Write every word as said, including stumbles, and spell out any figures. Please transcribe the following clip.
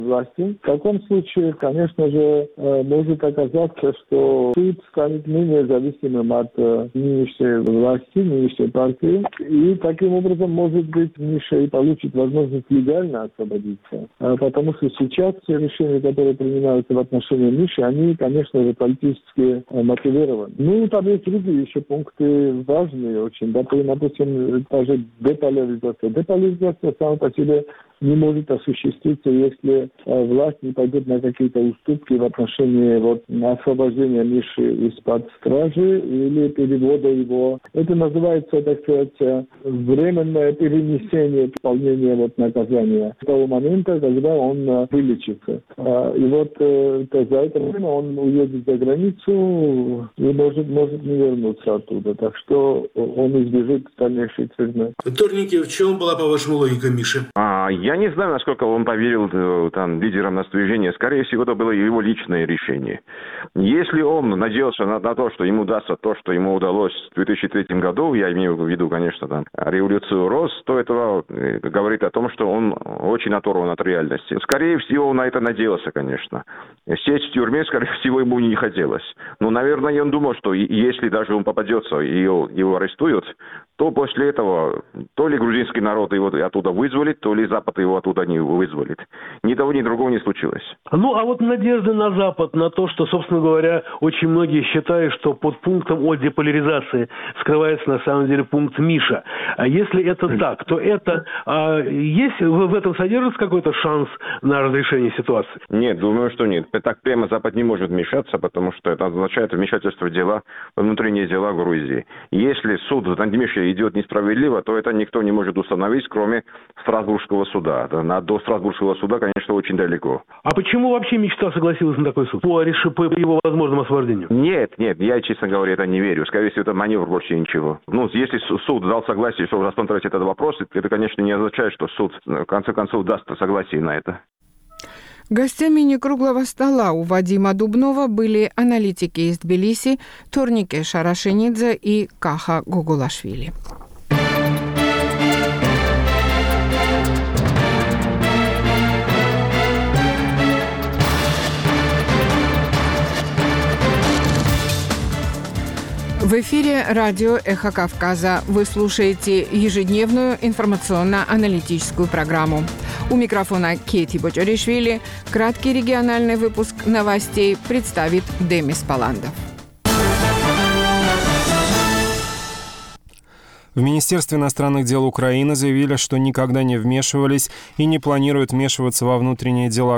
власти. В таком случае, конечно же, может оказаться, что суд станет менее зависимым от нынешней власти, нынешней партии, и таким образом, может быть, Миша и получит возможность легально освободиться. Потому что сейчас все решения, которые принимаются в отношении Миши, они, конечно же, политически мотивированы. Ну, там есть другие еще пункты важные очень. Да, допустим, даже деполяризация. Деполяризация сама по себе не может осуществиться, если э, власть не пойдет на какие-то уступки в отношении вот, освобождения Миши из-под стражи или перевода его. Это называется, так сказать, временное перенесение исполнения вот, наказания с того момента, когда он э, вылечится. А, и вот э, за это время он уедет за границу и может, может не вернуться оттуда. Так что он избежит дальнейшей тюрьмы. Торники, в чем была, по-вашему, логика Миши? А, я не знаю, насколько он поверил там, лидерам наступления. Скорее всего, это было его личное решение. Если он надеялся на, на то, что ему удастся то, что ему удалось в две тысячи третьем году, я имею в виду, конечно, там, революцию РОС, то это говорит о том, что он очень оторван от реальности. Скорее всего, он на это надеялся, конечно. Сесть в тюрьме, скорее всего, ему не хотелось. Но, наверное, он думал, что если даже он попадется и его, его арестуют, то после этого то ли грузинский народ его оттуда вызволит, то ли Запад его оттуда не вызволит. Ни того, ни другого не случилось. Ну, а вот надежда на Запад, на то, что, собственно говоря, очень многие считают, что под пунктом о деполяризации скрывается на самом деле пункт Миша. А если это так, то это а, есть в этом содержится какой-то шанс на разрешение ситуации? Нет, думаю, что нет. Так прямо Запад не может вмешаться, потому что это означает вмешательство в дела, во внутренние дела Грузии. Если суд над Мишей идет несправедливо, то это никто не может установить, кроме Страсбургского суда. До Страсбургского суда, конечно, очень далеко. А почему вообще мечта согласилась на такой суд? По, по его возможному освобождению? Нет, нет, я, честно говоря, это не верю. Скорее всего, это маневр, больше ничего. Ну, если суд дал согласие, чтобы рассмотреть этот вопрос, это, конечно, не означает, что суд, в конце концов, даст согласие на это. Гостями некруглого стола у Вадима Дубнова были аналитики из Тбилиси Торнике Шарашенидзе и Каха Гогулашвили. В эфире радио «Эхо Кавказа». Вы слушаете ежедневную информационно-аналитическую программу. У микрофона Кети Бочаришвили. Краткий региональный выпуск новостей представит Демис Паландов. В Министерстве иностранных дел Украины заявили, что никогда не вмешивались и не планируют вмешиваться во внутренние дела